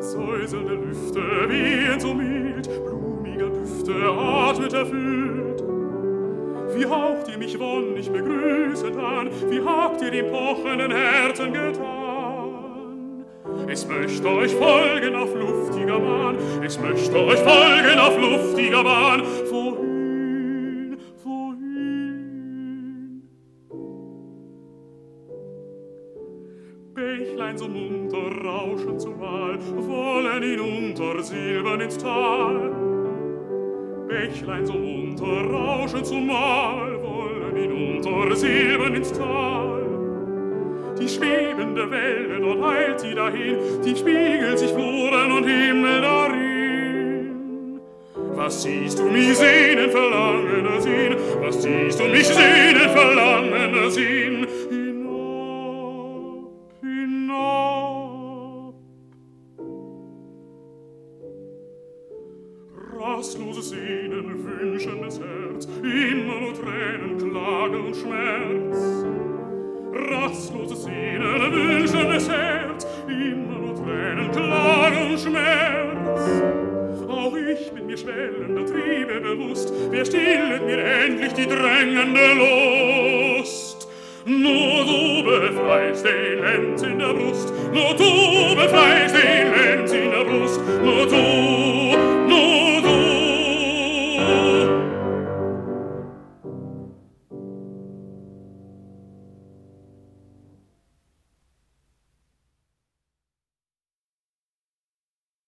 säuselnde Lüfte wehen so mild, blumiger Düfte atmet erfüllt. Wie haucht ihr mich wonnig begrüßend an, wie habt ihr dem pochenden Herzen getan? Es möchte euch folgen auf luftiger Bahn, es möchte euch folgen auf luftiger Bahn. Wohin, wohin? Bächlein so munter rauschen zumal, wollen hinunter silbern ins Tal. Bächlein so munter rauschen zumal, wollen hinunter silbern ins Tal. Die schwebende Welle, dort eilt sie dahin, die spiegelt sich Fluren und Himmel darin. Was siehst du mich sehnen, verlangener Sinn? Was siehst du mich sehnen, verlangener Sinn? Hinab, hinab. Rastloses Sehnen, wünschendes Herz, immer nur Tränen, Klage und Schmerz. Rastloses Sehnen, wünschendes Herz, immer nur Tränen, Klage und Schmerz. Auch ich bin mir schwellender Triebe bewusst, wer stillet mir endlich die drängende Lust? Nur du befreist den Lenz in der Brust, nur du befreist den Lenz